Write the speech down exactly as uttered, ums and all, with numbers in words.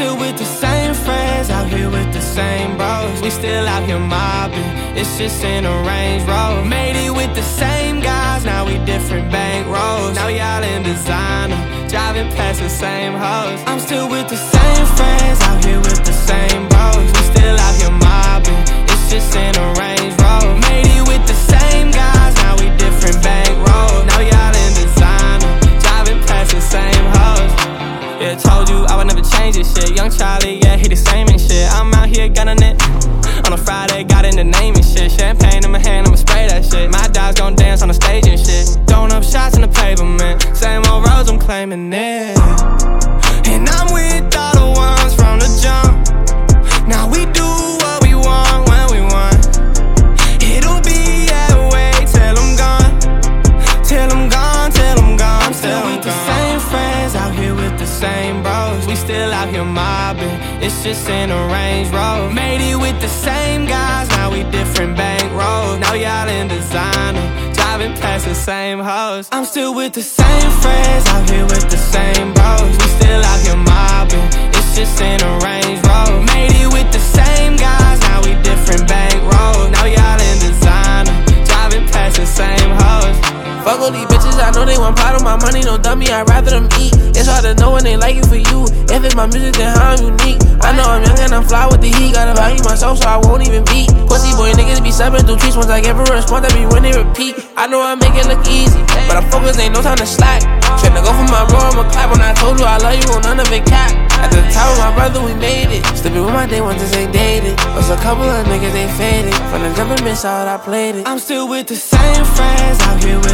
still with the same friends, out here with the same bros. We still out here mobbing, it's just in a Range Rover. Made it with the same guys, now we different bank rolls. Now we all in designer, driving past the same hoes. I'm still with the same friends, out here with the same bros. We still out here mobbing, it's just in a Range Rover. Made it with the same guys, now we different bank rolls. Now we all in designer, driving past the same hoes. Yeah, told you I would never change this shit. Young Charlie, yeah, he the same and shit. I'm out here gunning it on a Friday, got in the name and shit. Champagne in my hand, I'ma spray that shit. My dogs gon' dance on the stage and shit. Throwing up shots in the pavement, same old roads, I'm claiming it. And I'm with all the ones from the jump. Now we do what we want when we want. It'll be that way till I'm gone, till I'm gone, till I'm gone. I'm still with the same friends, out here with the same bros. We still out here mobbing, it's just in a Range Rover. Made it with the same guys, now we different bank rolls. Now we all in designer, driving past the same hoes. I'm still with the same friends, out here with the same bros. We still out here mobbing, it's just in a Range Rover. Made it with the same guys, now we different bank rolls. Now we all in designer, driving past the same hoes. Fuck all these bitches, I know they want part of my money, no dummy, I'd rather them eat. It's hard to know when they like it for you. If it's my music, then how I'm unique. I know I'm young and I'm fly with the heat. Gotta value myself so I won't even beat. Pussy boy niggas be stepping through trees. Once I give a response, that be when they repeat. I know I make it look easy, but I'm focused, ain't no time to slack. Tryna go for my bro, I'ma clap. When I told you I love you, on none of it cap. At the top of my brother, we made it. Slipping with my day ones, this ain't dated. Was a couple of niggas, they faded. From the jumping miss out, I played it. I'm still with the same friends, out here with